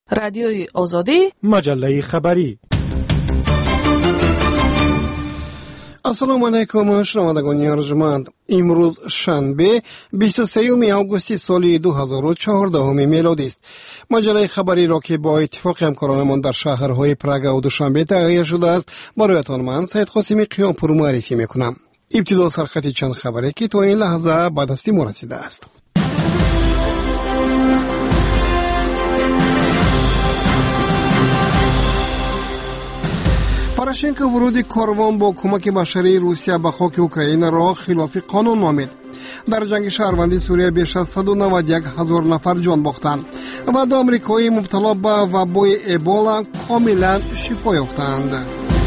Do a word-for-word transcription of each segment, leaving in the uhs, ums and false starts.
رادیوی آزادی، مجله خبری. السلام علیکم شنوندگان ارجمند. امروز شنبه بیست و سوم آگوست سال دو هزار و چهارده میلادی است. مجله خبری را که با اتفاق همکارانمان در شهرهای پراگ و دوشنبه تهیه شده است برایتان من سید قاسمی قیامپور معرفی میکنم. ابتدا سرخط چند خبری که تا این لحظه به دست ما رسیده است. پوراشنکو ورود کاروان با کمک بشری روسیه به خاک اوکراین را خلاف قانون نامید. در جنگ شهروندی سوریه بیش از صد و نود و یک هزار نفر جان باختند و دو آمریکایی مبتلا به وبای ابولا کاملا شفا یافتند.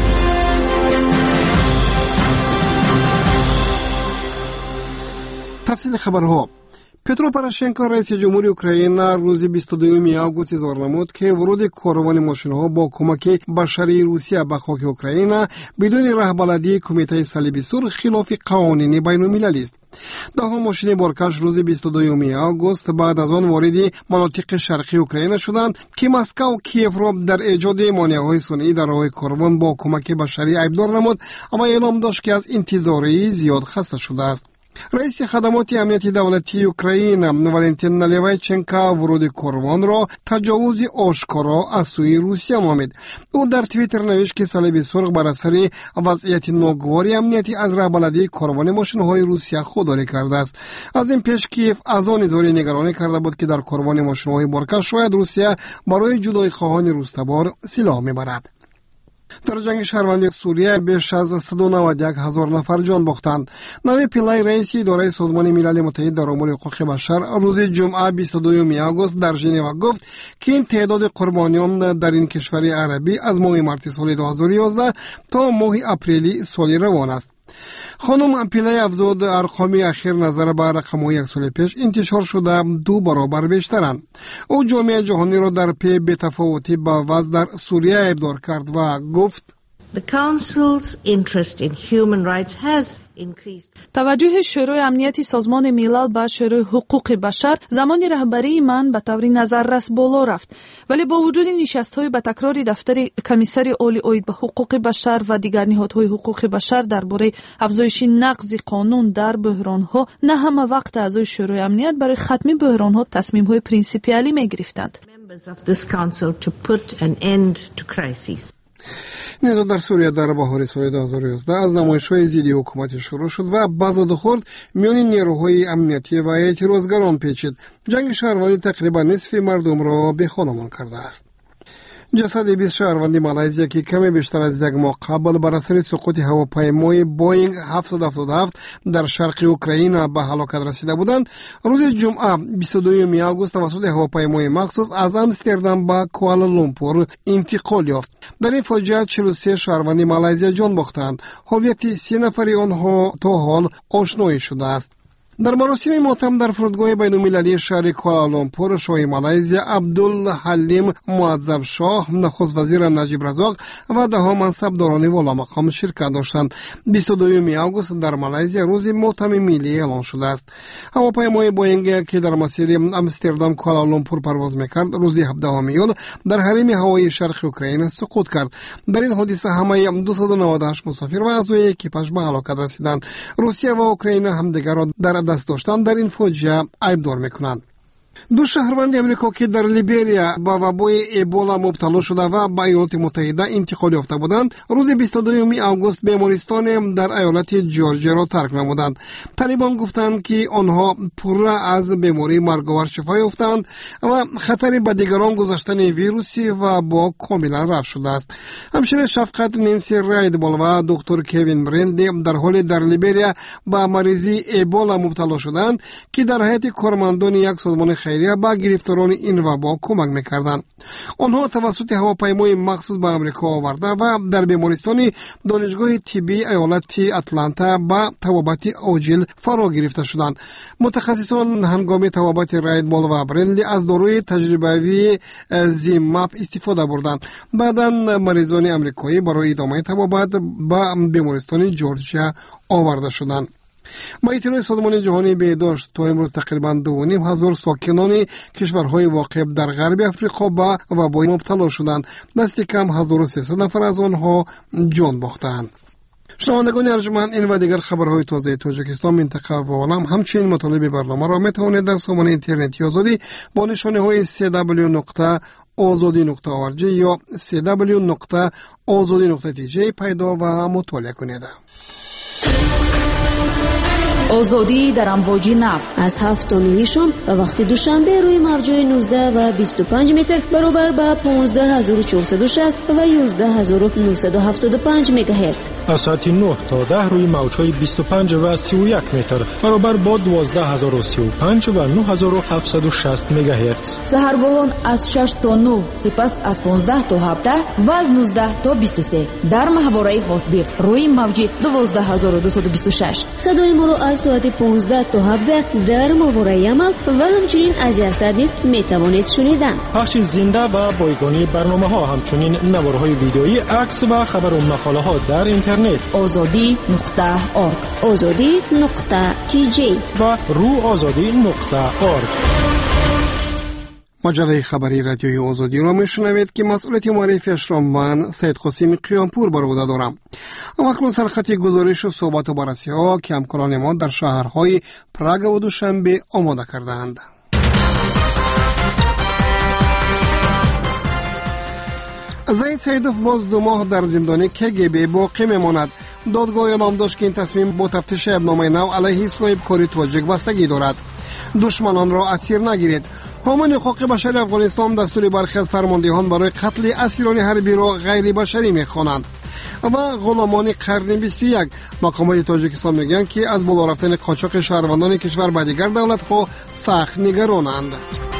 تفصیل خبرها. پترو پوراشنکو رئیس جمهوری اوکراین روز بیست و دو آگوست اظهار نمود که ورود کاروان ماشین‌ها با کمک بشری روسیه به خاک اوکراین بدون رهبردی کمیته صلیبی سرخ خلاف قوانین بین‌المللی است. ده ماشین بارکش روز بیست و دو آگوست بعد از آن وارد مناطق شرقی اوکراین شدند که مسکو و کیف را در ایجاد مانع‌های صنعی در راه کاروان با کمک بشری ایبدار نمود، اما اعلام داشت که از انتظاری زیاد خسته شده است. رئیس خدمات امنیتی دولتی اوکراین والنتین نالیوایچنکو ورود کاروان را تجاوز آشکارا از سوی روسیه نامید. او در توییتر نوشت که صلیب سرخ بر اثر وضعیت ناگوار امنیتی از رهبردی کاروان ماشین‌های روسیه خودداری کرده است. از این پیش کیف از آن اظهار نگرانی کرده بود که در کاروان ماشین‌های بارکش شاید روسیه برای جدای خواهان روس‌تبار سلاح میبرد. در جنگ شهروندی سوریه بیش از صد و نود و یک هزار نفر جان باختند. نوی پیلای رئیس اداره سازمان ملل متحد در امور حقوق بشر روز جمعه بیست و دو آگوست در ژنو گفت که این تعداد قربانیان در این کشور عربی از ماه مارس سال دو هزار و یازده تا ماه اپریل سال روان است. خانم پیلای افزود ارقام اخیر نظر به رقم‌های یک سال پیش انتشار شده دو برابر بیشترند. او جامعه جهانی را در پی بی‌تفاوتی با وضع در سوریه ابدار کرد و گفت The Council's interest in human rights has increased. توجه شورای امنیتی سازمان ملل به شورای حقوق بشر زمان رهبری من به طور نظررس بالا رفت، ولی با وجود نشست‌های به تکرار دفتر کمیسر عالی اید به حقوق بشر و دیگر نهادهای حقوق بشر درباره افزایش نقض قانون در بحران‌ها، نه همه وقت اعضای شورای امنیت برای ختم بحران‌ها تصمیم‌های پرینسیپیالی می‌گرفتند. Members of this council to put an end to crises. نیز در سوریه در بهار سال دو هزار و یازده از نمایش‌های ضد حکومت شروع شد و بازد خورد میان نیروهای امنیتی و اعتراضگران پیچید. جنگ شهروندی تقریبا نصف مردم را به خانمان کرده است. جسد بیست شهروندی مالایزیا که کمی بیشتر از یک ماه قبل بر اثر سقوط هواپیمای بوینگ هفتصد و هفتاد و هفت در شرق اوکراین به هلاکت رسیده بودند، روز جمعه بیست و دو آگوست توسط هواپیمای مخصوص از آمستردام به کوالالامپور انتقال یافت. در این فاجعه چهل و سه شهروندی مالایزیا جان باختند. هویت سه نفر آنها تا حال آشنایی شده است. در مراسم ماتم در فرودگاه بین‌المللی شهر کوالالامپور شاه مالایزیا عبدالحلیم معظم شاه، نخست وزیر نجیب رزاق و ده منصبداران والا مقام شرکت داشتند. بیست و دو آگوست در مالایزیا روز ماتم ملی اعلان شده است. هواپیمای بوینگ که در مسیر آمستردام کوالالامپور پرواز می‌کرد روز هفدهم ایول در حریم هوایی شرق اوکراین سقوط کرد. در این حادثه همه دویست و نود و هشت مسافر و اعضای اکیپاژ به هلاکت رسیدند. روسیه و اوکراین همدیگر را در دست داشتن در این فاجعه ایبدار میکنند. دو شهروند امریکا که در لیبریا با وبای ابولا مبتلا شده و به ایالات متحده انتقال یافته بودند، روز بیست و دو آگوست بیمارستان در ایالت جورجیا را ترک نمودند. طالبان گفتند که آنها پر از بیماری مرگاور شفا یافتند و خطر به دیگران گذاشتن ویروسی و با کاملا رفع شده است. همچنین شفقت نینسی رایدبال و دکتر کوین برند در حال در لیبریا با مریضی ابولا مبتلا شدند که در هیئت کارمندان یک سازمان خیریه با گرفتاران این وبا کمک میکردند. آنها توسط هواپیمای مخصوص به امریکا آورده و در بیمارستان دانشگاه طبی ایالت اتلانتا با طبابت عاجل فرا گرفته شدند. متخصصان هنگام طبابت رایدبال و برندلی از داروی تجربوی زیماپ استفاده بردند. بعدا مریضان امریکایی برای ادامه طبابت به بیمارستان جورجیا آورده شدند. با اطلاع سازمان جهانی بهداشت تا امروز تقریباً دو و نیم هزار ساکنان کشورهای واقع در غرب افریقا با وبای مبتلا شدند. دست کم هزار و سیصد نفر از آنها جان باختند. شنوندگان ارجمند، این و دیگر خبرهای تازه تاجیکستان، منطقه و عالم، همچنین مطالب برنامه را میتوانید در سامانه اینترنتی آزادی با نشانه های سی دبلیو نقطه آزادی نقطه او آر جی یا سی دبلیو نقطه آزادی نقطه تی جی پیدا و مطالعه کنید. آزادی در امواج نو از هفت تا نه شام و وقت دوشنبه روی موج‌های نوزده و بیست و پنج متر برابر با پانزده هزار و چهارصد و شصت و یازده هزار و نهصد و هفتاد و پنج مگاهرتز. از ساعت نه تا ده روی موج‌های بیست و پنج و سی و یک متر برابر با دوازده هزار و سی و پنج و نه هزار و هفتصد و شصت مگاهرتز. سحرگاهان از شش تا نه، سپس از پانزده تا هفده و از نوزده تا بیست و سه در ماهواره هاتبیرد روی موج دوازده هزار و دویست و بیست و شش. صدای ما را از ساعت پانزده تا هفده در ماهواره عمل و همچنین از یاسد نیز میتوانید شنیدن. پخش زنده و بایگانی برنامه ها، همچنین نوارهای ویدئویی، عکس و خبر و مقاله ها در اینترنت آزادی نقطه آرگ، آزادی نقطه تی جی و رو آزادی نقطه آرگ. مجله خبری رادیوی آزادی را میشنوید که مسئولیت معرفیش را من سید قاسم قیامپور بر عهده دارم. اکنون سرخط گزارش و صحبت و بررسی ها که همکاران ما در شهرهای پراگ و دوشنبه آماده کردند. زید سیدوف باز دو ماه در زندان کی جی بی باقی میماند. دادگاه اعلام داشت که این تصمیم با تفتیش ابنامه نو علیه صاحبکاری تاجیک بستگی دارد. دشمنان را اسیر نگیرید. حامیان حقوق بشری افغانستان دستور برخی از فرماندهان برای قتل اسیران حربی را غیر بشری می‌خوانند. و غلامان قرن بیست و یک. مقامات تاجیکستان میگن که از بالا رفتن قاچاق شهروندان کشور به دیگر دولت‌ها سخت نگرانند.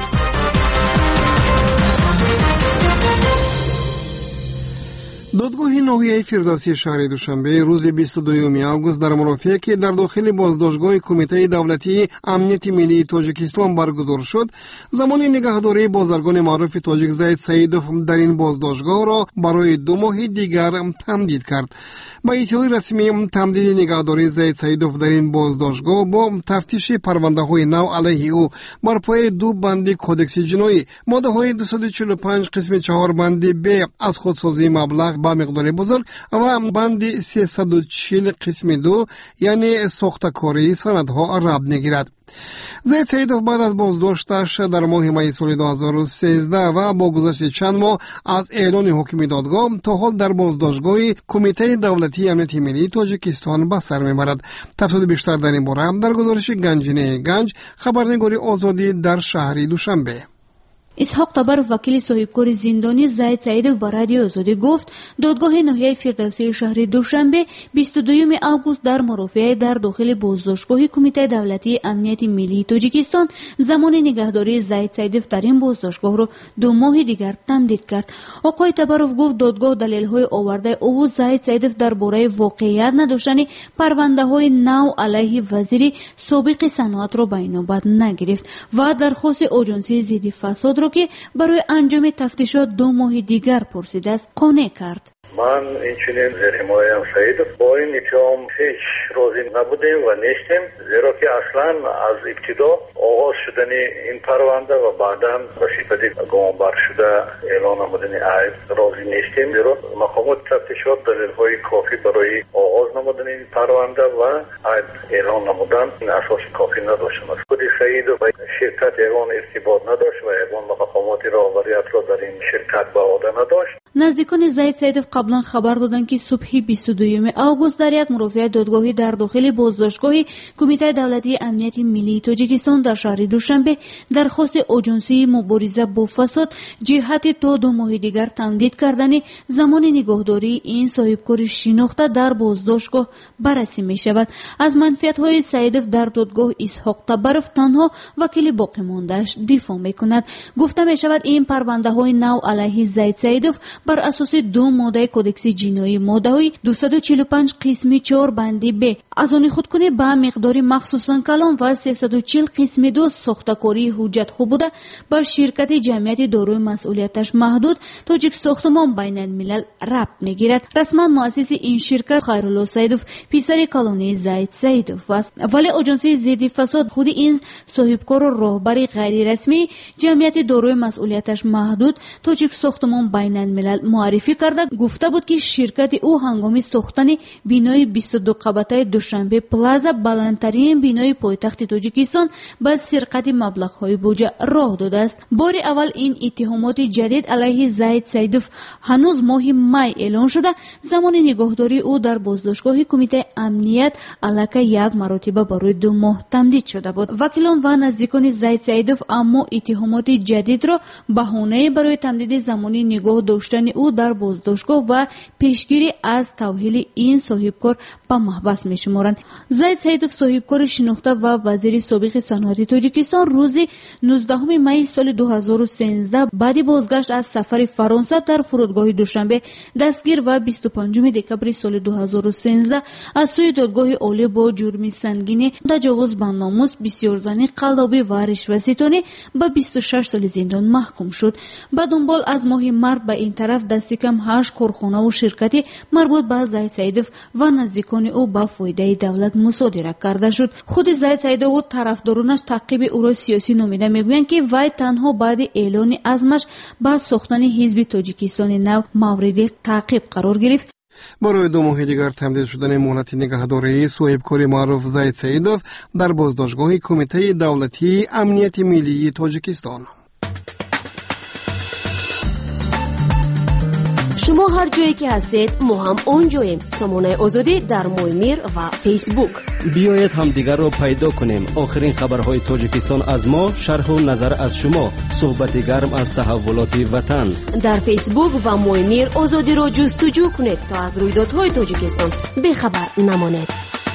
دادگاه ناحیه فردوسی شهر دوشنبه روز بیست و دوم آگوست در مرافعه که در داخل بازداشتگاه کمیته دولتی امنیت ملی تاجیکستان برگزار شد، زمان نگهداری بازرگان معروف تاجیک زید سیدوف در این بازداشتگاه را برای دو ماه دیگر تمدید کرد. با اطلاع رسمی، تمدید نگهداری زید سیدوف در این بازداشتگاه با تفتیش پرونده های نو علیه او بر پایه دو بند کودکس جنایی، ماده های دویست و چهل و پنج قسم چهار بند ب از خودسازی مبلغ با مقدار بزرگ و بند سیصد و چهل قسم دو یعنی ساختکاری سندها ربط نگیرد. زید سیدوف بعد از بازداشتش در ماه می سال دو هزار و سیزده و با گذشت چند ماه از اعلان حکم دادگاه تا حال در بازداشتگاه کمیته دولتی امنیت ملی تاجیکستان به سر میبرد. تفصیل بیشتر در این باره در گزارش گنجینه گنج، خبرنگاری آزادی در شهر دوشنبه. اسحاق تبر وکیل صاحبکار زندانی زید سیدوف با رادیو آزادی گفت دادگاه ناحیه فردوسی شهر دوشنبه بیست و دوم آگوست در مرافعه در داخل بازداشتگاه کمیته دولتی امنیت ملی تاجیکستان زمان نگهداری زید سیدوف در این بازداشتگاه را دو ماه دیگر تمدید کرد. آقای تبروف گفت دادگاه دلیل‌های آورده او زید سیدوف درباره واقعیت نداشتن پرونده‌های نو علیه وزیر سابق صنعت را بین‌آمد نگرفت و درخواست آژانسی ضد فساد را که برای انجام تفتیشات دو ماه دیگر پرسیده است قانع کرد. من اینچنین زیر حمایت سیدوف با این اتهام هیچ راضی نبودیم و نیستیم، زیرا که اصلا از ابتدا آغاز شدن این پرونده و بعدا به صفت گمانبر شده اعلان نمودن عیب راضی نیستیم، زیرا مقامات تفتیشات دلیل‌های کافی برای آغاز نمودن این پرونده و عیب اعلان نمودن اساس کافی نداشتند. خود سیدوف با شرکت اعلان ارتباط نداشت و اعلان مقامات راهبریت را در این شرکت به عهده نداشت. نزدیکان زید سیدوف قبلا خبر دادند که صبح بیست و دوم آگوست در یک مرافعه دادگاهی در داخل بازداشتگاه کمیته دولتی امنیت ملی تاجیکستان در شهر دوشنبه درخواست آژانسی مبارزه با فساد جهت تا دو ماه دیگر تمدید کردن زمان نگهداری این صاحبکار شناخته در بازداشتگاه بررسی می شود. از منفعت‌های سیدوف در دادگاه اسحاق تبروف تنها وکیل باقی مانده‌اش دفاع می کند. گفته می شود این پرونده های نو علیه زید سیدوف بر اساس دو ماده کودکس جنایی ماده دویست و چهل و پنج قسم چهار بندی ب از آن خودکنی به مقداری مخصوصا کلان و سیصد و چهل قسم دو ساختکاری حجت خوب بوده بر شرکت جمعیت داروی مسئولیتش محدود تاجیک ساختمان بین الملل ربط میگیرد. رسما مؤسس این شرکت خیرالله سیدوف پسر کلانی زید سیدوف است، ولی آژانس ضد فساد خود این صاحبکار و راهبر غیر رسمی جمعیت داروی مسئولیتش محدود تاجیک ساختمان بین الملل معرفی کرده گفته بود که شرکت او هنگام ساختن بینای بیست و دو قبطه دوشنبه پلازا بلندترین بینای پایتخت تاجیکستان با سرقت مبلغ‌های بودجه راه داده است. بار اول این اتهامات جدید علیه زید سیدوف هنوز ماه می اعلان شده زمان نگهداری او در بازداشتگاه کمیته امنیت علاقه یک مرتبه برای دو ماه تمدید شده بود. وکیلان و نزدیکان زید سیدوف اما اتهامات جدید را بهانه برای تمدید زمانی نگاه داشتن او در بازداشتگاه و پیشگیری از توهیل این صاحبکار به محبس می شمارند. زید سیدوف صاحبکار شناخته و وزیر سابق صنعت تاجیکستان روز نوزدهم می سال دو هزار و سیزده بعد بازگشت از سفر فرانسه در فرودگاه دوشنبه دستگیر و بیست و پنجم دکبر سال دو هزار و سیزده از سوی دادگاه عالی با جرم سنگین تجاوز به ناموس، بسیارزنی، قلابی و رشوه‌ستانی به بیست و شش سال زندان محکوم شد. به دنبال از ماه مارس به این طرف دست کم هشت کارخانه و شرکتی مربوط به زید سیدوف و نزدیکان او به فایده دولت مصادره کرده شد. خود زید سیدوف و طرفدارانش تعقیب او را سیاسی نامیده میگویند که وی تنها بعد اعلان عزمش به ساختن حزب تاجیکستان نو مورد تعقیب قرار گرفت. برای دو ماه دیگر تمدید شدن مهلت نگهداری صاحبکار معروف زید سیدوف در بازداشتگاه کمیته دولتی امنیت ملی تاجیکستان. شما هر جایی که هستید ما هم اونجاییم. سامانه آزادی در مویمیر و فیسبوک. بیایید همدیگر را پیدا کنیم. آخرین خبرهای تاجیکستان از ما، شرح و نظر از شما، صحبت گرم از تحولات وطن. در فیسبوک و مویمیر آزادی را جستجو کنید تا از رویدادهای تاجیکستان بیخبر نمانید.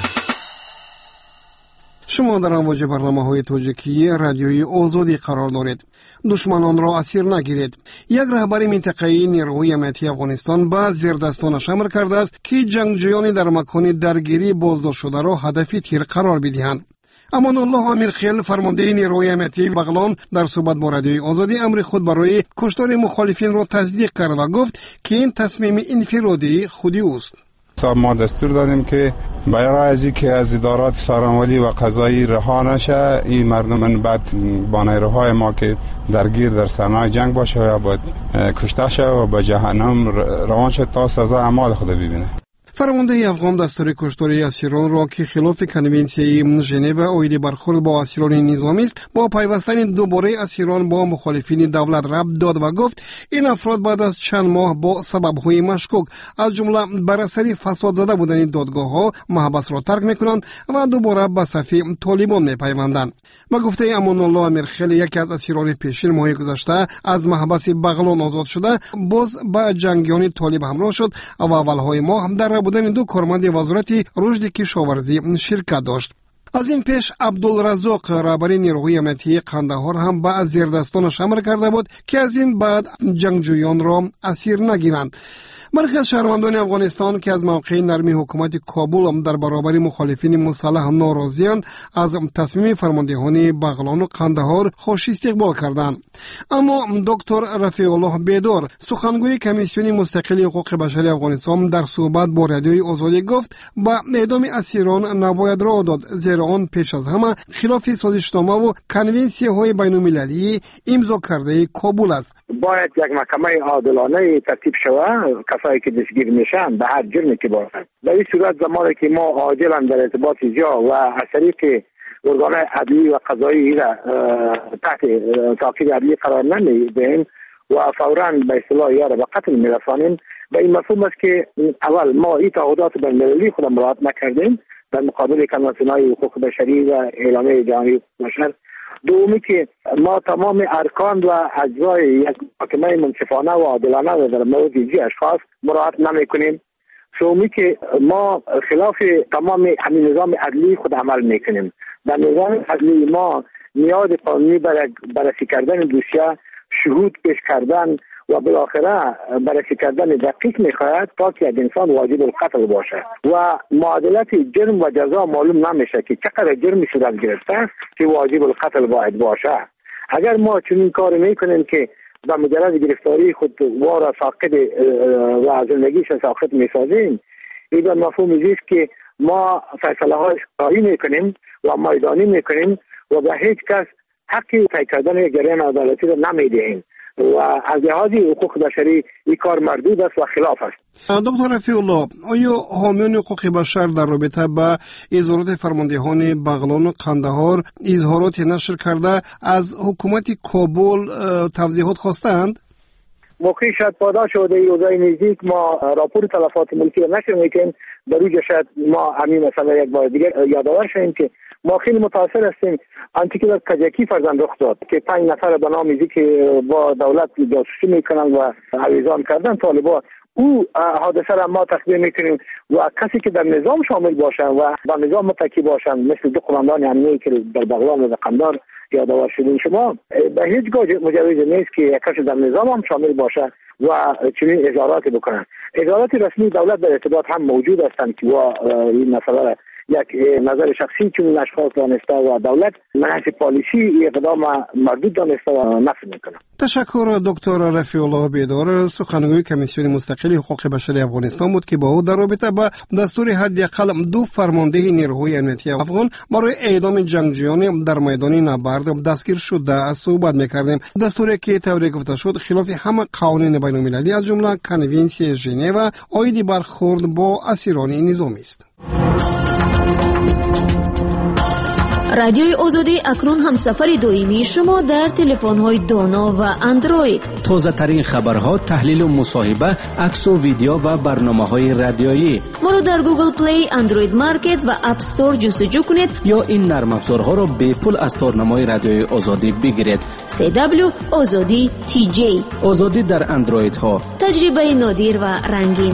شما در امواج برنامه‌های تاجیکی رادیوی آزادی قرار دارید. دشمنان را اسیر نگیرید. یک رهبر منطقه‌ای نیروهای امنیتی افغانستان با زیردستانش امر کرده است که جنگجویان در مکان درگیری بازداشت شده را هدف تیر قرار بدهند. امان الله امیرخیل فرمانده نیروهای امنیتی بغلان در صحبت با رادیوی آزادی امر خود برای کشتار مخالفین را تصدیق کرد و گفت که این تصمیم انفرادی خودی است. ما دستور دادیم که برای از اینکه از ادارات سارنوردی و قضایی رها نشه این مردم بعد با نیروهای ما که درگیر در صحنه جنگ باشه یا باید کشته شه و به جهنم روان شد تا سزا اعمال خود ببینه. فرمانده افغان دستور کشتاری اسیران را که خلاف کنونسیون ژنو عاید برخورد با اسیران نظامی است با پیوستن دوباره اسیران با مخالفین دولت ربط داد و گفت این افراد بعد از چند ماه با سبب‌های مشکوک از جمله بر اثر فساد زده بودن دادگاه‌ها محبس را ترک می‌کنند و دوباره به صف طالبان می‌پیوندند. و گفته امان الله امیرخیل یکی از اسیران پیشین ماه گذشته از محبس بغلان آزاد شده باز با جنگیان طالب همراه شد و اولهای ماه هم در بودن دو کارمند وزارت رشد کشاورزی شرکت داشت. از این پیش عبدالرزاق رهبر نیروهای امنیتی قندهار هم با زیردستانش امر کرده بود که از این بعد جنگجویان را اسیر نگیرند. برخی از شهروندان افغانستان که از موقع نرمی حکومت کابل در برابر مخالفین مسلح ناراضی‌اند از تصمیم فرماندهان بغلان و قندهار خوش استقبال کردند. اما دکتر رفیع الله بیدار سخنگوی کمیسیون مستقل حقوق بشر افغانستان در صحبت با رادیوی آزادی گفت با اعدام اسیران نباید راه داد، زیرا آن پیش از همه خلاف سازشنامه و کنونسی‌های بین‌المللی امضا کرده کابل است. باید یک محکمه عادلانه ترتیب شود. کسایی که دستگیر میشن به هر جرمی که باشن در این صورت زمانی که ما عاجلا در ارتباط زیاد و از طریق ارگان‌های عدلی و قضایی را تحت تعقیب عدلی قرار نمیدیم و فوراً به اصطلاح یا را به قتل میرسانیم، به این مفهوم است که اول ما این تعهدات بین‌المللی خود مراعات نکردیم در مقابل کنوانسیون‌های حقوق بشری و اعلامیه جهانی حقوق بشر. دومی که ما تمام ارکان و اجزای یک محکمه منصفانه و عادلانه و در مورد اینجا اشخاص مراعات نمی کنیم. سومی که ما خلاف تمام همین نظام عدلی خود عمل می کنیم. در نظام عدلی ما نیاز قانونی برای بررسی کردن دوسیه شهود پیش کردن و بالاخره بررسی کردن دقیق میخواهد تا که یک انسان واجب القتل باشه و معادلت جرم و جزا معلوم نمیشه که چقدر جرمی صورت گرفته که واجب القتل باید باشه. اگر ما چنین کار میکنیم که به مجرد گرفتاری خود وارا ساقط و زندگیش ساقط میسازیم، این به مفهوم است که ما فیصله های قضایی میکنیم و میدانی میکنیم و به هیچ کس حقی طی کردن یک جریان عدالتی را نمیدهیم و از لحاظ حقوق بشری این کار مردود است و خلاف است. دکتر رفیع الله، آیا حامیان حقوق بشر در رابطه با اظهارات فرماندهان بغلان و قندهار اظهارات نشر کرده از حکومت کابل توضیحات خواستند؟ موقعی شاید پاداش شده ای روزای نزدیک ما راپور تلفات ملکی را نشر میکنیم، در اوجه شاید ما همین مثلا یک بار دیگر یادآور شدیم که ما خیلی متاثر هستیم. آنچه که در کجکی فرزند رخ داد که پنج نفر به نام که با دولت جاسوسی میکنن و اویزان کردن طالبان، او حادثه را ما تقدیم میکنیم و کسی که در نظام شامل باشن و با نظام متکی باشن مثل دو قماندان امنیتی که در بغلان و قندهار یادآور شدین شما، به هیچ گونه مجوز نیست که یک کسی در نظام هم شامل باشه و چنین اظهاراتی بکنن. اظهارات رسمی دولت در ارتباط هم موجود هستند که این مسئله یک نظر شخصی چون اشخاص دانسته و دولت محض پالیسی اقدام مردود دانسته و نفی میکنه. تشکر دکتر رفیع الله بیدار، سخنگوی کمیسیون مستقل حقوق بشری افغانستان بود که با او در رابطه با دستور حداقل دو فرمانده نیروهای امنیتی افغان برای اعدام جنگجویان در میدان نبرد دستگیر شده از صحبت میکردیم. دستوری که طوری گفته شد خلاف همه قوانین بین المللی از جمله کنوانسیون ژنو عاید برخورد با اسیران نظامی است. رادیوی آزادی اکنون هم سفر دویمی شما در تلفن‌های دانا و اندروید. تازه ترین خبرها، تحلیل و مصاحبه، عکس و ویدیو و برنامه‌های رادیویی. ما رو در گوگل پلی، اندروید مارکت و اپ استور جستجو کنید یا این نرم افزارها را به پول از تارنمای رادیوی آزادی بگیرید. سی دبلیو آزادی تی جی. آزادی در اندروید ها. تجربه نادر و رنگین.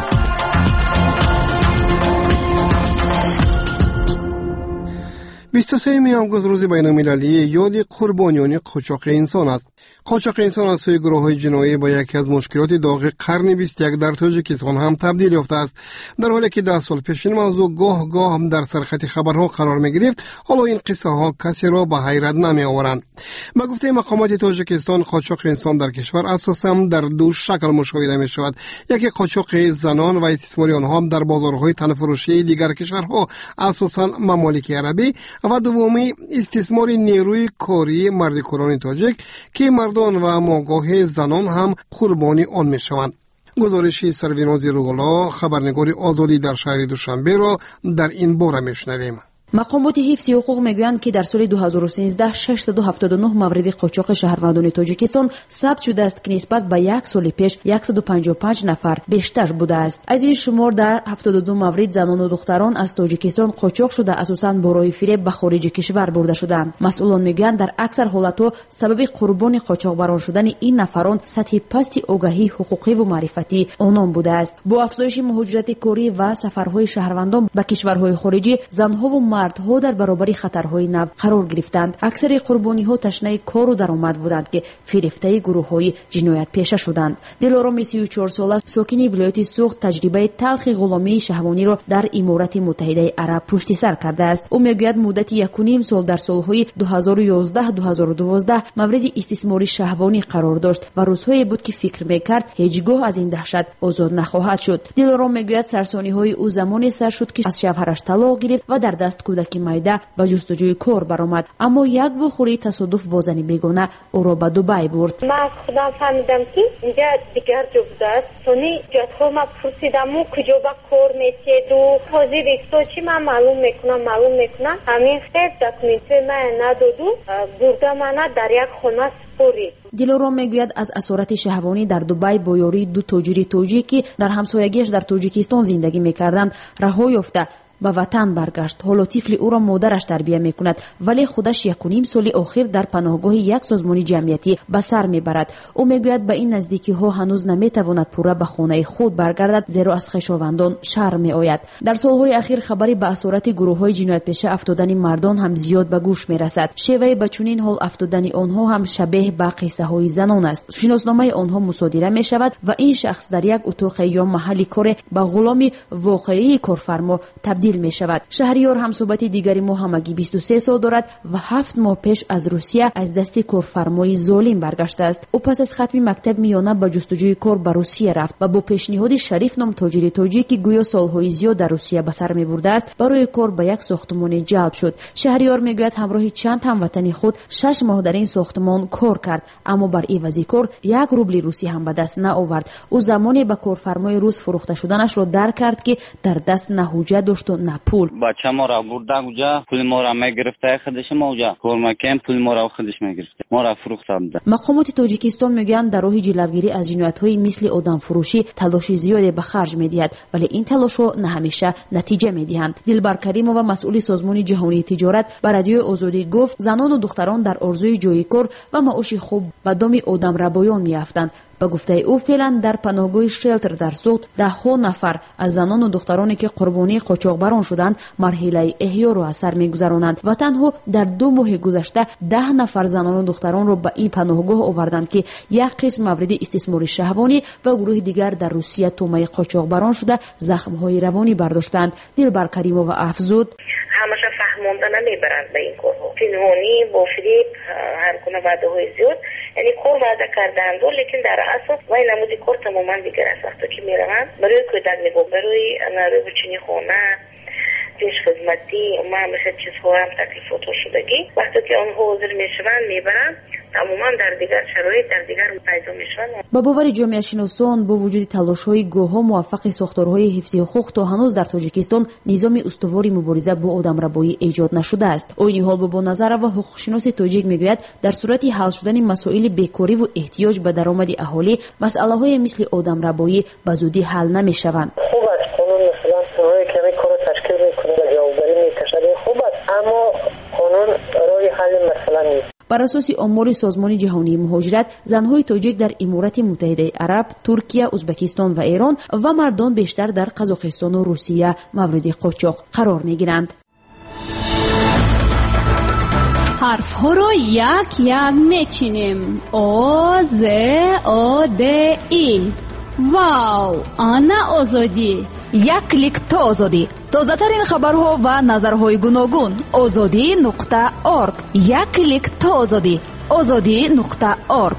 بیست و سوم آگوست روز بین‌المللی یاد قربانیان قاچاق انسان است. قاچاق انسان از سوی گروه‌های جنایی با یکی از مشکلات داغ قرن بیست و یک در تاجیکستان هم تبدیل یافته است. در حالی که ده سال پیش این موضوع گاه گاه هم در سرخط خبرها قرار می‌گرفت، حالا این قصه ها کسی را به حیرت نمی‌آورند. به گفته مقامات تاجیکستان، قاچاق انسان در کشور اساساً در دو شکل مشاهده می‌شود. یکی قاچاق زنان و استثمار آنها در بازارهای تنفروشی دیگر کشورها، اساساً ممالک عربی، و دومی استثمار نیروی کاری مردکوران تاجیک که مردان و ماگاه زنان هم قربانی آن می شوند. گزارشی سرویناز روغلا، خبرنگار آزادی در شهر دوشنبه را در این باره می شنویم. مقامات حفظ حقوق میگویند که در سال دو هزار و سیزده ششصد و هفتاد و نه مورد قاچاق شهروندان تاجیکستان ثبت شده است که نسبت به یک سال پیش صد و پنجاه و پنج نفر بیشتر بوده است. از این شمار در هفتاد و دو مورد زنان و دختران از تاجیکستان قاچاق شده اساساً برای فریب به خارج کشور برده شدند. مسئولان میگویند در اکثر حالتها سبب قربانی قاچاقبران شدن این نفران سطح پست آگاهی حقوقی و معرفتی آنان بوده است. با افزایش مهاجرت کاری و سفرهای شهروندان به کشورهای خارجی، زنها و مردها در برابر خطرهای نو قرار گرفتند. اکثر قربانی‌ها تشنه کار و درآمد بودند که فریفته گروه‌های جنایت پیشه شدند. دلارام سی و چهار ساله ساکن ولایت سوخت تجربه تلخ غلامی شهوانی را در امارات متحده عرب پشت سر کرده است. او میگوید مدت یک و نیم سال در سالهای دو هزار و یازده دو هزار و دوازده مورد استثمار شهوانی قرار داشت و روزهایی بود که فکر میکرد هیچگاه از این دهشت آزاد نخواهد شد. دلارام میگوید سرسانی‌های او زمانی سر شد که از شوهرش طلاق گرفت و در دست کودکی مایده به جستجوی کار برآمد، اما یک وخوری تصادف با زنی بیگانه او را به دبی برد. من از خودم فهمیدم که اینجا دیگر جا بوده است. سونی جاتها ما پرسیدم و کجا با کار میتید و حاضر ایستو چی من معلوم میکنم معلوم میکنم همین خیر دکومنت من ندادو برده من در یک خانه سپرید. دلارام میگوید از اسارت شهوانی در دبی با یاری دو تاجر تاجیکی در همسایگیش در تاجیکستان زندگی میکردند رها یافته ба ватан баргашт. ҳоло тифли ӯро модараш тарбия мекунад, вале худаш якуним соли охир дар паноҳгоҳи як созмони ҷамъиятӣ ба сар мебарад. ӯ мегӯяд ба ин наздикиҳо ҳанӯз наметавонад пурра ба хонаи худ баргардад, зеро аз хешовандон шарм меояд. дар солҳои ахир хабари ба асорати гурӯҳҳои ҷиноятпеша афтодани мардон ҳам зиёд ба гӯш мерасад. шеваи ба чунин ҳол афтодани онҳо ҳам шабеҳ ба қиссаҳои занон аст. шиносномаи онҳо мусодира мешавад ва ин шахс дар як утоқе ё маҳалли коре ба ғуломи воқеии корфармо табдил мешавад. шаҳриёр ҳамсоҳбати дигари мо ҳамагӣ бисту се сол дорад ва ҳафт моҳ пеш аз русия аз дасти корфармои золим баргаштааст. ӯ пас аз хатми мактаби миёна ба ҷустуҷӯи кор ба русия рафт ва бо пешниҳоди шариф ном тоҷири тоҷӣ ки гӯё солҳои зиёд дар русия ба сар мебурдааст, барои кор ба як сохтмоне ҷалб шуд. шаҳриёр мегӯяд ҳамроҳи чанд ҳамватани худ шаш моҳ дар ин сохтмон кор кард, аммо бар ивази кор як рубли русӣ ҳам ба даст наовард. ӯ замоне ба корфармои рус фурӯхта шуданашро дарк кард ки дар даст на ҳуҷҷат дошту на пул. бача моро бурда уҷа пули моро мегирифта худиши мо уҷа кор мекем пули моро худиш мегирифта моро фурӯхта буда. мақомоти тоҷикистон мегӯянд дар роҳи ҷилавгирӣ аз ҷиноятҳои мисли одамфурӯшӣ талоши зиёде ба харҷ медиҳад, вале ин талошҳо на ҳамеша натиҷа медиҳанд. дилбар каримова, масъули созмони ҷаҳонии тиҷорат, ба радиои озодӣ гуфт занону духтарон дар орзуи ҷойи кор ва маоши хуб ба доми одамрабоён меафтанд. ба гуфтаи ӯ феълан дар паноҳгоҳи шелтер дар суғд даҳҳо нафар аз занону духтароне ки қурбонии қочоқбарон шуданд марҳилаи эҳёро аз сар мегузаронанд ва танҳо дар ду моҳи гузашта даҳ нафар занону духтаронро ба ин паноҳгоҳ оварданд ки як қисм мавриди истисмори шаҳвонӣ ва гурӯҳи дигар дар русия тӯмаи қочоқбарон шуда захмҳои равонӣ бардоштанд. дилбар каримова афзуд: ҳамаша фаҳмонда намебаранд ба ин корҳо, пинҳонӣ бо фиреб ҳар гуна ваъдаҳои зиёд, яъне кор ваъда кардаанд, лекин дар асос вай намуди кор тамоман дигар аст. вақте ки мераванд барои кӯдак мегӯ барои рӯбучини хона пешхизматӣ ма ҳамаша чизҳо ҳам таклифотҳо шудагӣ, вақте ки онҳо ҳозир мешаванд мебаранд тамоман дар дигар шароит дар дигар пайдо мешаванд. ба бовари ҷомеашиносон бо вуҷуди талошҳои гоҳҳо муваффақи сохторҳои ҳифзи ҳуқуқ то ҳанӯз дар тоҷикистон низоми устувори мубориза бо одамрабоӣ эҷод нашудааст. ойни ҳол бобо назарова, ҳуқуқшиноси тоҷик, мегӯяд дар сурати ҳал шудани масоили бекориву эҳтиёҷ ба даромади аҳолӣ масъалаҳое мисли одамрабоӣ ба зудӣ ҳал намешаванд. хуб аст қонун масалан ҳамаи ками корро ташкил мекунад ва ҷавобгарӣ мекашад, хуб аст, аммо қонун роҳи ҳалли масъала нест. бар асоси омори созмони ҷаҳонии муҳоҷират, занҳои тоҷик дар иморати муттаҳидаи араб, туркия, ӯзбекистон ва эрон ва мардон бештар дар қазоқистону русия мавриди қочоқ қарор мегиранд. ҳарфҳоро як як мечинем. о з о д и. вау, ана озодӣ. як клик то озодӣ. тозатарин хабарҳо ва назарҳои гуногун. озодӣ нуқта орг. як клик то озодӣ. озодӣ нуқта орг.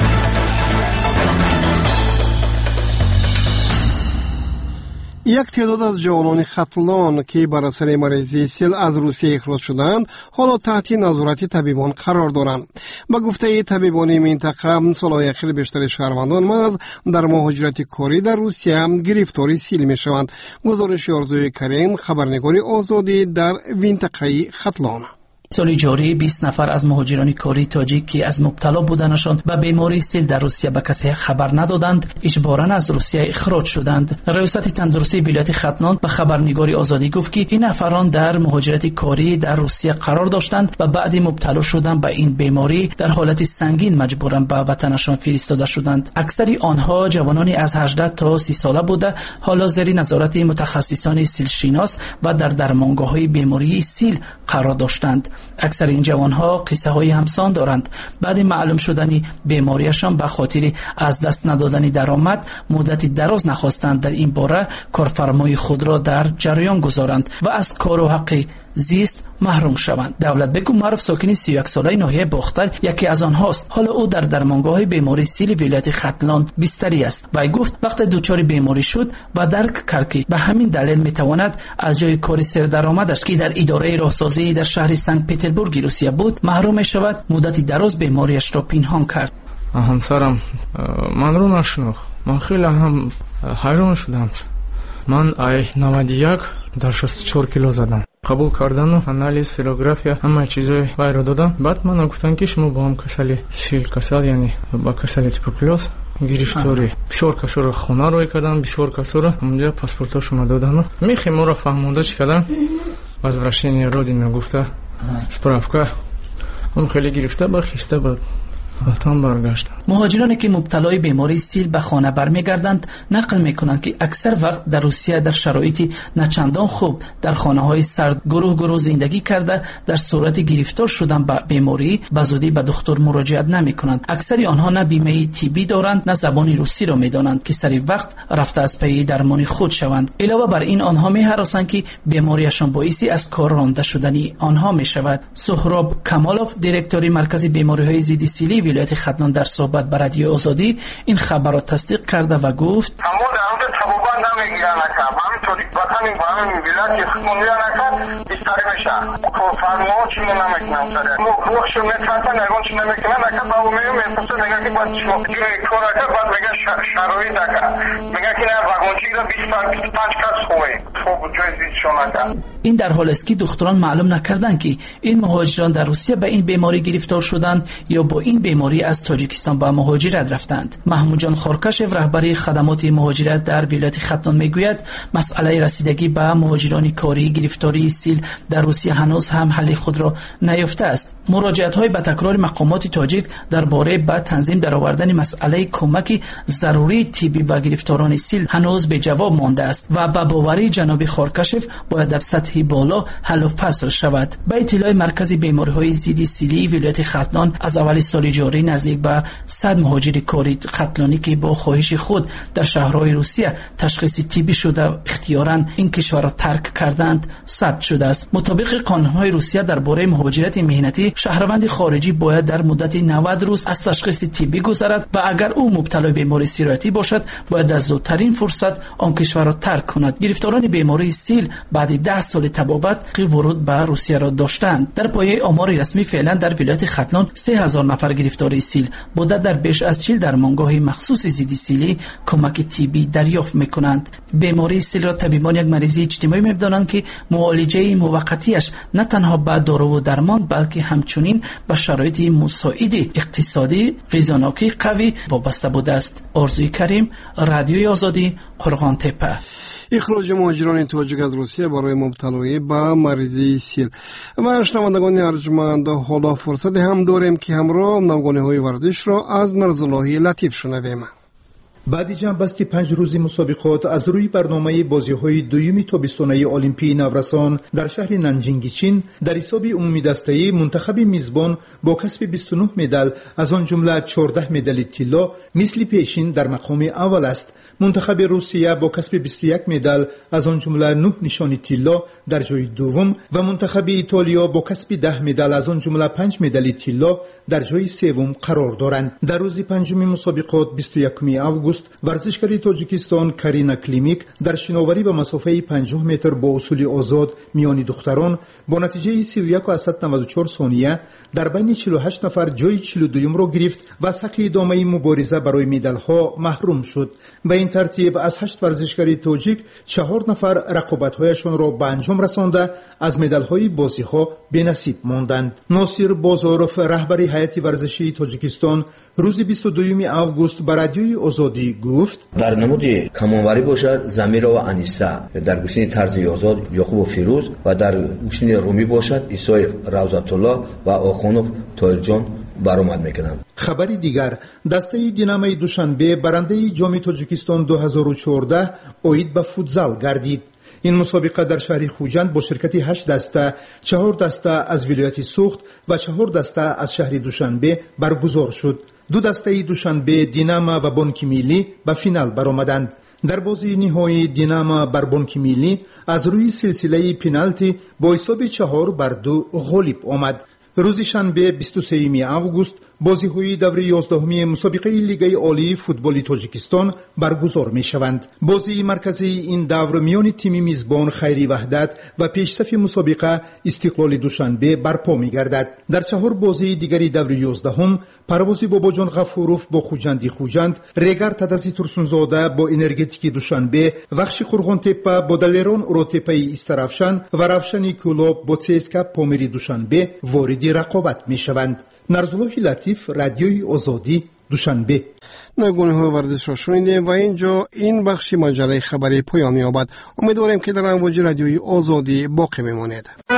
як теъдод аз ҷавонони хатлон ки бар асари марезии сел аз русия ихроҷ шуданд, ҳоло таҳти назорати табибон қарор доранд. ба гуфтаи табибони минтақа, солҳои ахир бештари шаҳрвандон маҳз дар муҳоҷирати корӣ дар русия гирифтори сил мешаванд. гузориши Орзуи Карим, хабарнигори Озодӣ дар минтақаи Хатлон. соли ҷорӣ бист нафар аз муҳоҷирони кории тоҷик ки аз мубтало буданашон ба бемории сил дар русия ба касе хабар надоданд, иҷборан аз русия ихроҷ шуданд. раёсати тандурустии вилояти Хатнон ба хабарнигори Озодӣ гуфт ки ин нафарон дар муҳоҷирати корӣ дар русия қарор доштанд ва баъди мубтало шудан ба ин беморӣ дар ҳолати сангин маҷбуран ба ватанашон фиристода шуданд. аксари онҳо ҷавонони аз ҳаждаҳ то си сола буда ҳоло зери назорати мутахассисони силшинос ва дар дармонгоҳҳои бемории сил қарор доштанд. аксари ин ҷавонҳо қиссаҳои ҳамсон доранд. баъди маълум шудани бемориашон ба хотири аз даст надодани даромад муддати дароз нахостанд дар ин бора корфармои худро дар ҷараён гузоранд ва аз кору ҳаққи зист маҳрум шаванд. Давлатбек Умаров, сокини си ю як солаи ноҳияи Бохтар, яке аз онҳост. ҳоло ӯ дар дармонгоҳи бемории сили вилояти Хатлон бистарӣ аст. вай гуфт вақте дучори беморӣ шуд ва дарк кард ки ба ҳамин далел метавонад аз ҷои кори сердаромадаш ки дар идораи роҳсозӣ дар шаҳри Санкт Петербурги Русия буд маҳрум мешавад. муддати дароз бемориашро пинҳон кард. ҳамсарам манро нашунохт. ман хеле ҳам ҳайрон шудам. ман ай навади як дар шасту чор кило задам. қабул кардану анализ, флюорография, ҳама чизои вайро додам. баъд мана гуфтанд ки шумо бо ҳам касали сил касал, яъне ба касали туберкулёз گرفتاری بسیار کسا را خانه روی کردن، بسیار کسا را اونجا پاسپورتاشون دادن. میخی ما را فهمونده چی کردن возвращение родины گفته справка اون خیلی گرفته با خسته بود وطن برگشتن. مهاجرانی که مبتلای بیماری سیل به خانه برمیگردند نقل میکنند که اکثر وقت در روسیه در شرایطی نچندان خوب در خانه های سرد گروه گروه زندگی کرده در صورت گرفتار شدن به بیماری به زودی به دکتر مراجعت نمیکنند. اکثر آنها نه بیمه طبی دارند نه زبان روسی را میدانند که سری وقت رفته از پی درمان خود شوند. علاوه بر این آنها میهراسند که بیماریشان باعثی از کار رانده شدنی آنها میشود. سهراب کمالوف دیرکتوری مرکز بیماری های ضد سیلی ولایت ختنان در صحبت با رادیو آزادی این خبر را تصدیق کرده و گفت اما در مورد تبوبا نمیگیرن اکم همینطوری وطنی با همین ولایت خونیان اکم بیشتری میشه فرماها چی نمیکنم سره روحشو میترسن نگون چی نمیکنن اکم با اومیم میپسه میگه که باید جوی کار اکم باید میگه شرایط اکم میگه که نه وگونچی را بیست پنج کس خوبه خوب جوی زیدشون اکم. این در حال است که دکتران معلوم نکردند که این مهاجران در روسیه به این بیماری گرفتار شدند یا با این بیماری از تاجیکستان به مهاجرت رفتند. محمود جان خورکشف رهبری خدمات مهاجرت در ولایت ختنان میگوید مسئله رسیدگی به مهاجران کاری گرفتاری سیل در روسیه هنوز هم حل خود را نیافته است. مراجعت های به تکرار مقامات تاجیک درباره به تنظیم درآوردن مسئله کمک ضروری طبی به گرفتاران سیل هنوز به جواب مانده است و به باوری جناب خورکشف باید در سطح بالا حل و فصل شود. به اطلاع مرکز بیماری های ضد سیلی ولایت ختنان از اول سال جاری نزدیک به صد مهاجر کاری ختلانی که با خواهش خود در شهرهای روسیه تشخیص طبی شده اختیاراً این کشور را ترک کردند ثبت شده است. مطابق قانون‌های روسیه درباره مهاجرت مهنتی شهروند خارجی باید در مدت نود روز از تشخیص طبی گذرد و اگر او مبتلا بیماری سیراتی باشد باید در زودترین فرصت آن کشور را ترک کند. گرفتاران بیماری سیل بعد ده سال تبابت که ورود به روسیه را داشتند. در پایه آمار رسمی فعلا در ولایت ختنان سه هزار نفر گرفتار سیل بوده در بیش از چهل درمانگاه مخصوص ضد سیلی کمک طبی دریافت میکنند. بیماری سیل را طبیبان یک مریضی اجتماعی می‌دانند که معالجه موقتیش نه تنها به دارو و درمان بلکه همچنین به شرایط مساعد اقتصادی غذانوکی قوی وابسته بوده است. آرزوی کریم، رادیوی آزادی، قرغان تپه. اخراج مهاجران تاجیک از روسیه برای مبتلایی به مریضی سیل. و شنوندگان ارجمند، حالا فرصت هم داریم که همراه نوگانه های ورزش را از نرزالله لطیف شنویم. بعد جنبستی پنج روزی مسابقات از روی برنامه بازی‌های دویمی تابستانه المپی نورسان در شهر نانجینگ چین در حساب عمومی دسته‌ای منتخب میزبان با کسب بیست و نه مدال از آن جمله چهارده مدال طلا مثل پیشین در مقام اول است. منتخب روسیه با کسب بیست و یک مدال از آن جمله نه نشان طلا در جای دوم و منتخب ایتالیا با کسب ده مدال از آن جمله پنج مدال طلا در جای سوم قرار دارند. در روز پنجم مسابقات بیست و یکم آگوست ورزشکار تاجیکستان کارینا کلیمیک در شناوری به مسافه پنجاه متر با اصول آزاد میان دختران با نتیجه سی و یک و صد و نود و چهار ثانیه در بین چهل و هشت نفر جای چهل و دو را گرفت و از حق ادامه مبارزه برای مدال ها محروم شد. به این ترتیب از هشت ورزشکار تاجیک چهار نفر رقابت‌هایشان را به انجام رسانده از مدال‌های بازی‌ها بی‌نصیب ماندند. ناصر بازاروف رهبر هیئت ورزشی تاجیکستان روز بیست و دوم آگوست به رادیوی آزادی گفت در نمود کمانوری باشد زمیرا و انیسا، در گوشین طرز آزاد یعقوب و فیروز و در گوشین رومی باشد ایسای روزت الله و آخونوف تایرجان برآمد میکنند. خبری دیگر، دسته دینامای دوشنبه برنده جام تاجیکستان دو هزار و چهارده اوید به فوتزال گردید. این مسابقه در شهر خوجند با شرکت هشت دسته، چهار دسته از ولایت سوخت و چهار دسته از شهر دوشنبه برگزار شد. دو دسته دوشنبه دیناما و بانک ملی به فینال برآمدند. در بازی نهایی دیناما بر بانک ملی از روی سلسله پنالتی با حساب چهار بر دو غالب آمد. روز شنبه بیست و سوم آگوست بازی‌های دور یازدهم مسابقه لیگ عالی فوتبال تاجیکستان برگزار می‌شوند. بازی مرکزی این دور میان تیم میزبان خیری وحدت و پیشصف مسابقه استقلال دوشنبه برپا می‌گردد. در چهار بازی دیگری دور یازدهم پروازی باباجان غفوروف با خوجندی خوجند، ریگر تدزی ترسونزاده با انرژتیک دوشنبه، وخش قرغان تپه با دلیران اروتپه استرافشان و رفشانی کلوب با چسکا پامیری دوشنبه وارد رقابت می‌شوند. نرزالله لطیف، رادیوی آزادی، دوشنبه. نگونه ورزش را شنیدیم و اینجا این بخش مجله خبری پایان یابد. امیدواریم که در امواج رادیوی آزادی باقی بمانید.